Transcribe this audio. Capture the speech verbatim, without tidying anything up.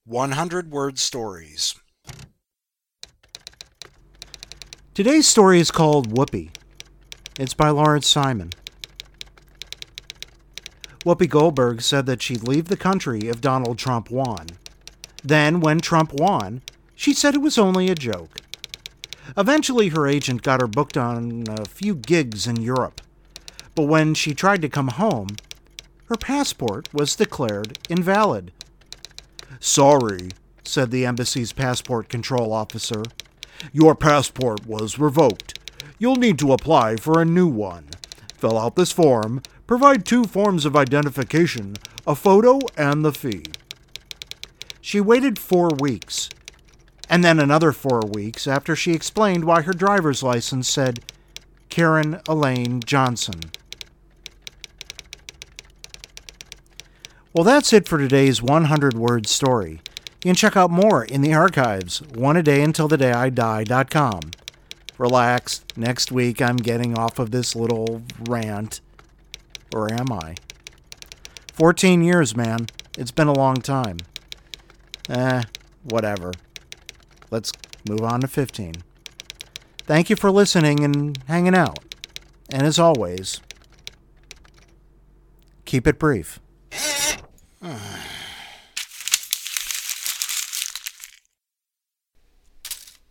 one hundred word stories. Today's story is called Whoopi. It's by Lawrence Simon. Whoopi Goldberg said that she'd leave the country if Donald Trump won. Then, when Trump won, she said it was only a joke. Eventually, her agent got her booked on a few gigs in Europe. But when she tried to come home, her passport was declared invalid. "Sorry," said the embassy's passport control officer. "Your passport was revoked. You'll need to apply for a new one. Fill out this form, provide two forms of identification, a photo, and the fee." She waited four weeks, and then another four weeks after she explained why her driver's license said Karen Elaine Johnson. Well, that's it for today's one hundred word story. You can check out more in the archives, one a day until the day I die dot com. Relax, next week I'm getting off of this little rant. Or am I? fourteen years, man. It's been a long time. Eh, whatever. Let's move on to fifteen. Thank you for listening and hanging out. And as always, keep it brief.